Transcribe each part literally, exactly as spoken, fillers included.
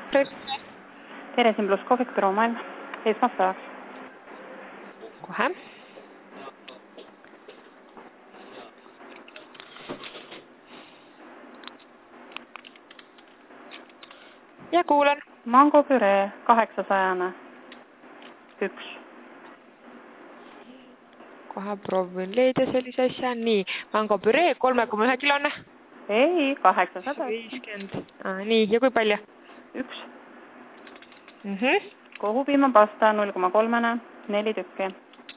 tere, siin pluss kohvik Roomel. Esmaspäevaks. Kohe. Ja kuulen. Mangopüree kaheksasajane. Üks. Kohe proovin leida sellise asja. Nii, mangopüree kolme koma ühe kilone. Ei, kaheksasada. viiskümmend. Nii, ja kui palju? Üks. Mm -hmm. Kohupiimapasta null koma kolme, neli tükki.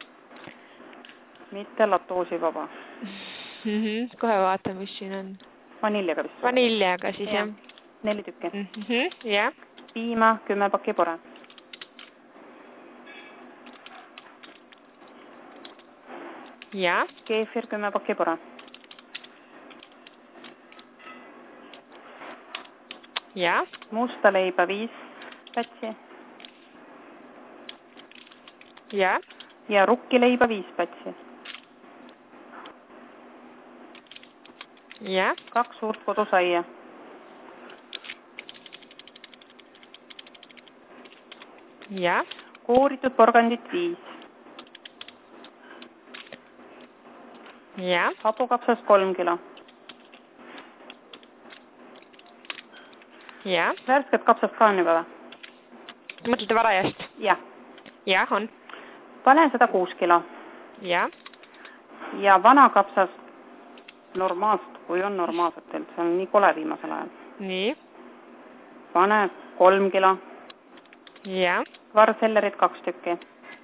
Mitte latoosivaba. Mm -hmm. Kohe vaatan, mis siin on. Vaniljaga vist. Vaniljaga siis, jah. Neli tükki. Mm -hmm. Ja. Piima kümme pakki pore. Ja. Keefir kümme pakki pore. Ja. Musta leiba viis pätsi. Ja. Ja rukkileiba viis pätsi. Ja. Kaks suurt kodusaia. Ja. Kooritud porgandit viis. Ja. Hapukapsas kolm kilo. Ja. Värsket kapsast ka on juba või? Mõtlete varajast? Jah. Jah, on. Pane sada kuus kilo. Ja. Ja vana kapsas normaalselt, kui on normaalselt, see on nii kole viimasel ajal. Nii. Pane kolm kilo. Ja. Varsellerit kaks tükki.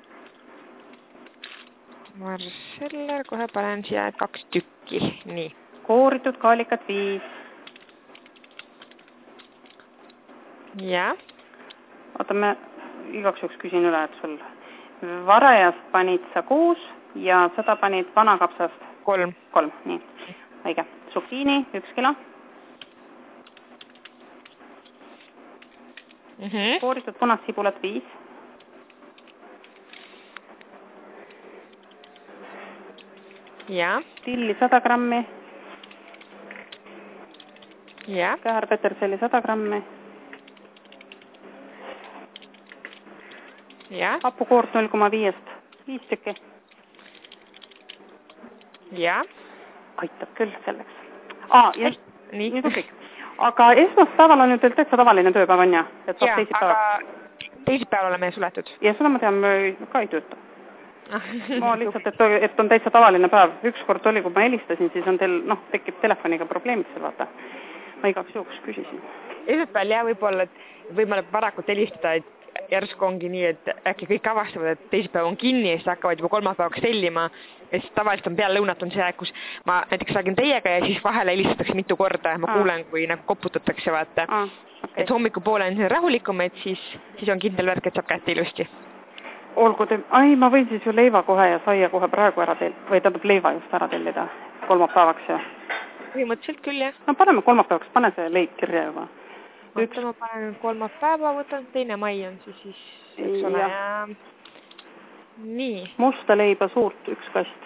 Varseller, kohe panen siia kaks tükki. Nii. Kooritud kaalikat viis. Ja. Oota, me igaks juhuks küsin üle, et sul varajast panid sa kuus ja seda panid vana kapsast kolm. Kolm, nii. Õige. Zucchini üks kilo. Mm -hmm. Kooritud punassibulat viis. Ja. Tilli sada grammi. Ja. Käärpeterselli sada grammi. Ja. Hapukoort null koma viiest viis tükki. Ja. Aitab küll selleks. Aa, ja nii. Nüüd on kõik. Aga esmaspäeval on ju teil täitsa tavaline tööpäev on ja? Et ja, aga teisipäeval oleme suletud. Ja seda ma tean, me ka ei tööta. Ma lihtsalt, et, et on täitsa tavaline päev. Üks kord oli, kui ma helistasin, siis on teil, noh, tekib telefoniga probleemid seal, vaata. Ma igaks juhuks küsisin. Esmaspäeval jah, võib-olla, et võib-olla varakult helistada, et järsku ongi nii, et äkki kõik avastavad, et teisipäev on kinni ja siis hakkavad juba kolmapäevaks tellima. Ja siis tavaliselt on peale lõunat on see aeg, kus ma näiteks räägin teiega ja siis vahele helistatakse mitu korda. Ma Aa. kuulen, kui nagu koputatakse, vaata. Aa, okay. Et hommikupoole on see rahulikum, et siis, siis on kindel värk, et saab kätte ilusti. Olgu te, ai, ma võin siis ju leiva kohe ja saia kohe praegu ära tellida, või tähendab leiva just ära tellida kolmapäevaks ja. Põhimõtteliselt küll, jah. No paneme kolmapäevaks, pane see leib kirja juba. Üks... ma panen kolmapäeva, võtan teine mai on siis, siis eks ole ja. Nii. Musta leiba suurt, üks kast.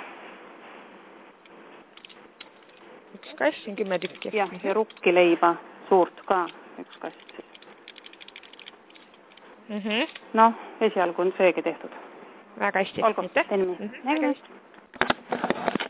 Üks kast, siin kümme tükki. Jah, ja rukki leiba suurt ka, üks kast. Mm -hmm. Noh, esialgu on seegi tehtud. Väga hästi. Olgu, teeme. Mm -hmm.